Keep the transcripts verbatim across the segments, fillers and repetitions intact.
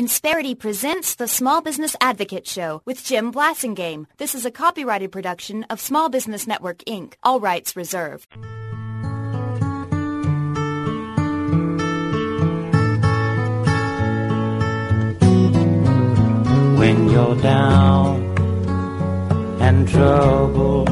Insperity presents the Small Business Advocate Show with Jim Blasingame. This is a copyrighted production of Small Business Network, Incorporated. All rights reserved. When you're down and troubled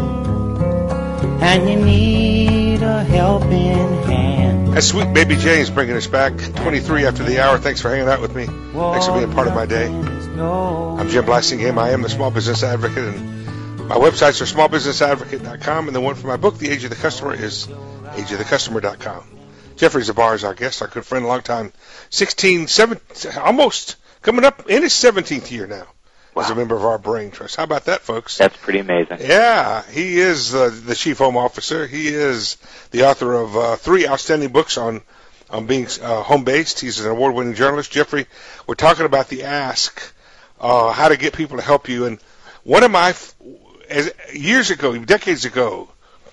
and you need a helping hand. That's Sweet Baby James bringing us back. twenty-three after the hour. Thanks for hanging out with me. Thanks for being part of my day. I'm Jim Blasingame. I am the Small Business Advocate, and my websites are small business advocate dot com, and the one for my book, The Age of the Customer, is age of the customer dot com. Jeffrey Zabar is our guest, our good friend, a long time, sixteen, seventeen, almost coming up in his seventeenth year now. Wow. As a member of our Brain Trust. How about that, folks? That's pretty amazing. Yeah, he is uh, the Chief Home Officer. He is the author of uh, three outstanding books on on being uh, home-based. He's an award-winning journalist. Jeffrey, we're talking about the Ask, uh, how to get people to help you. And one of my, as, years ago, decades ago,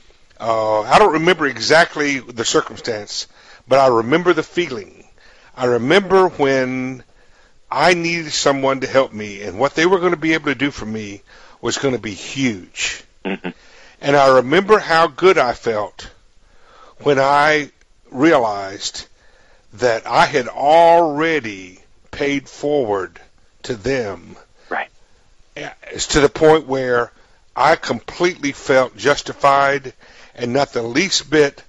uh, I don't remember exactly the circumstance, but I remember the feeling. I remember when I needed someone to help me, and what they were going to be able to do for me was going to be huge. Mm-hmm. And I remember how good I felt when I realized that I had already paid forward to them. Right. It's to the point where I completely felt justified and not the least bit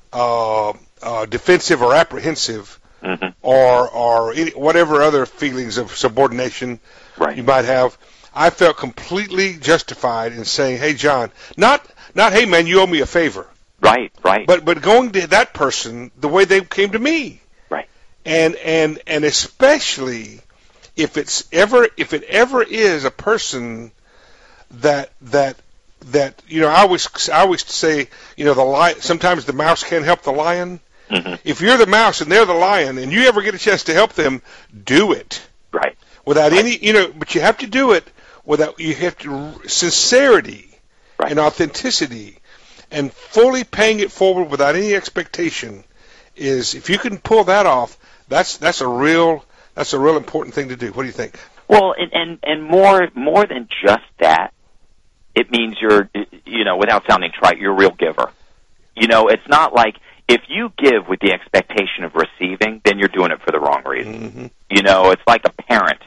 uh, uh, defensive or apprehensive. Mm-hmm. Or, or any, whatever other feelings of subordination right. you might have, I felt completely justified in saying, "Hey, John," not, not, "Hey, man, you owe me a favor." Right, right. But, but going to that person the way they came to me. Right. And, and, and especially if it's ever, if it ever is a person that, that, that, you know, I always, I always say, you know, the lion, sometimes the mouse can't help the lion. Mm-hmm. If you're the mouse and they're the lion, and you ever get a chance to help them, do it. Right. Without right. any, you know, but you have to do it without, you have to, sincerity right. and authenticity and fully paying it forward without any expectation is, if you can pull that off, that's, that's a real, that's a real important thing to do. What do you think? Well, and, and, and more, more than just that, it means you're, you know, without sounding trite, you're a real giver. You know, it's not like, if you give with the expectation of receiving, then you're doing it for the wrong reason. Mm-hmm. You know, it's like a parent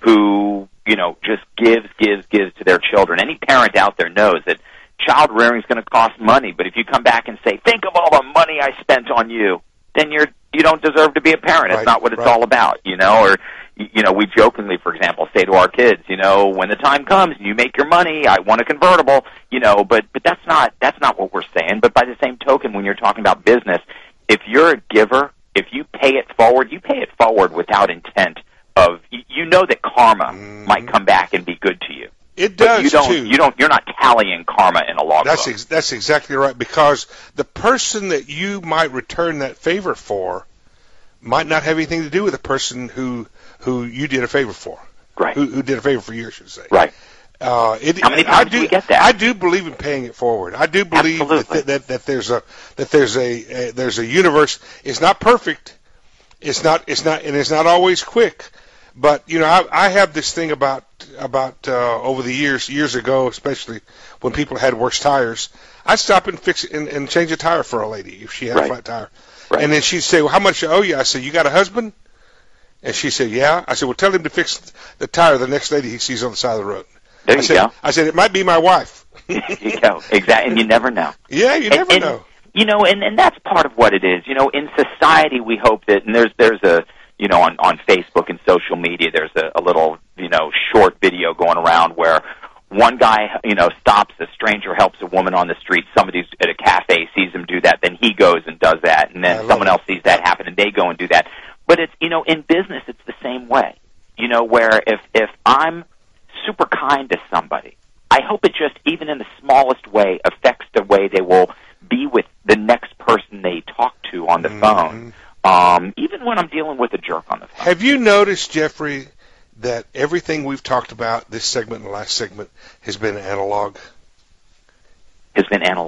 who, you know, just gives, gives, gives to their children. Any parent out there knows that child rearing is going to cost money, but if you come back and say, "Think of all the money I spent on you," then you're, you don't deserve to be a parent. It's right, not what it's right. all about, you know, or, you know, we jokingly, for example, say to our kids, you know, when the time comes and you make your money, I want a convertible, you know, but, but that's not, that's not what we're saying. But by the same token, when you're talking about business, if you're a giver, if you pay it forward, you pay it forward without intent of, you know that karma mm-hmm. might come back and be good to you. It does, but you don't, too. You don't, you're not tallying karma in a logbook. That's ex- that's exactly right, because the person that you might return that favor for might not have anything to do with the person who who you did a favor for. Right. Who, who did a favor for you, I should say. Right. Uh, it, How many times I do, do we get that? I do believe in paying it forward. I do believe that, that, that that there's a that there's a, a there's a universe. It's not perfect. It's not it's not and it's not always quick. But you know, I, I have this thing about about uh, over the years years ago, especially when people had worse tires. I'd stop and fix it and, and change a tire for a lady if she had right. a flat tire. Right. And then she'd say, "Well, how much I owe you?" I said, "You got a husband?" And she said, "Yeah." I said, "Well, tell him to fix the tire of the next lady he sees on the side of the road." There I you said, go. I said, "It might be my wife." There you go. Exactly. And you never know. Yeah, you never and, and, know. You know, and, and that's part of what it is. You know, in society, we hope that, and there's there's a, you know, on, on Facebook and social media, there's a, a little, you know, short video going around where one guy, you know, stops a stranger, helps a woman on the street, somebody's at a cafe, sees him do that, then he goes and does that, and then someone it. else sees that happen, and they go and do that. But it's, you know, in business, it's the same way. You know, where if, if I'm super kind to somebody, I hope it just, even in the smallest way, affects the way they will be with the next person they talk to on the mm-hmm. phone, um, even when I'm dealing with a jerk on the phone. Have you noticed, Jeffrey, that everything we've talked about, this segment and the last segment, has been analog? Has been analog.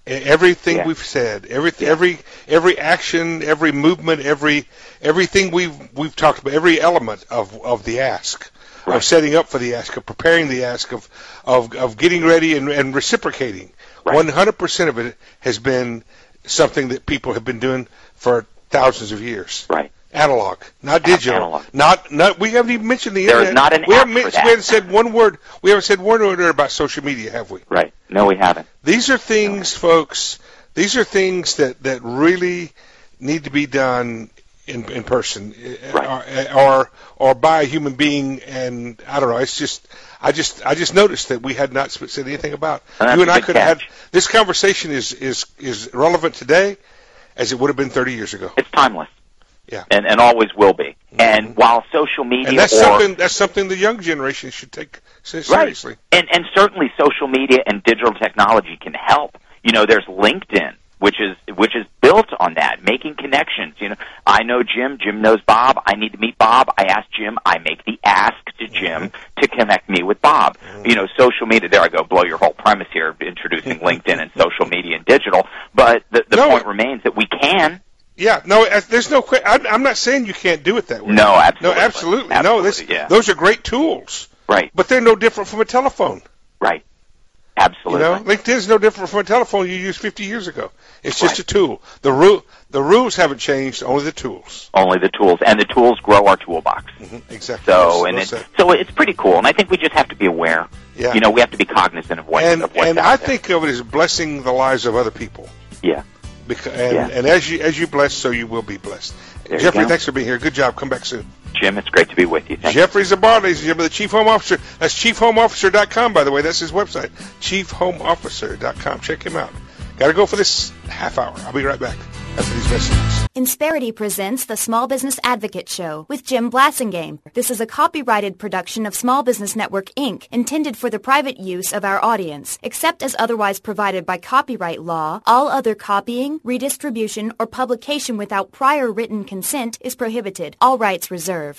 Everything Yeah. we've said, every Yeah. every every action, every movement, every everything we've we've talked about, every element of of the ask, Right. of setting up for the ask, of preparing the ask, of of of getting ready and, and reciprocating. Right. One hundred percent of it has been something that people have been doing for thousands of years. Right. Analog, not digital. Analog. Not not. We haven't even mentioned the There is internet. not an we app haven't, for men- that. we haven't said one word. We haven't said one word about social media, have we? Right. No, we haven't. These are things, folks. These are things that, that really need to be done in in person, Right. or, or or by a human being. And I don't know. It's just I just I just noticed that we had not said anything about. And that's You and a I good could have catch. had this conversation is is is relevant today as it would have been thirty years ago. It's timeless. Yeah. And and always will be. And while social media And that's or something that's something the young generation should take se- seriously. Right. And and certainly social media and digital technology can help. You know, there's LinkedIn, which is which is built on that, making connections. You know, I know Jim, Jim knows Bob, I need to meet Bob, I ask Jim, I make the ask to Jim to connect me with Bob. You know, social media, there I go, blow your whole premise here, introducing LinkedIn and social media and digital, but the, the No. point remains that we can. Yeah, no, uh, there's no. que- I'm, I'm not saying you can't do it that way. No, absolutely. No, absolutely. Absolutely, No, this, yeah. those are great tools, Right, but they're no different from a telephone. right. You Absolutely. know, LinkedIn's no different from a telephone you used fifty years ago. It's just Right. a tool. The ru- the rules haven't changed, only the tools. Only the tools, and the tools grow our toolbox. Mm-hmm. Exactly. So, Yes, and well it, said. so it's pretty cool, and I think we just have to be aware. Yeah. You know, we have to be cognizant of what and of what's and out I there. think of it as blessing the lives of other people. Yeah. Because, and, Yeah. and as you as you bless, so you will be blessed. There you Jeffrey, go. thanks for being here. Good job. Come back soon. Jim, it's great to be with you. Thank you. Jeffrey Zabar, ladies and gentlemen, the Chief Home Officer. That's chief home officer dot com, by the way. That's his website, chief home officer dot com. Check him out. Got to go for this half hour. I'll be right back after these messages. Insperity presents the Small Business Advocate Show with Jim Blasingame. This is a copyrighted production of Small Business Network, Incorporated, intended for the private use of our audience. Except as otherwise provided by copyright law, all other copying, redistribution, or publication without prior written consent is prohibited. All rights reserved.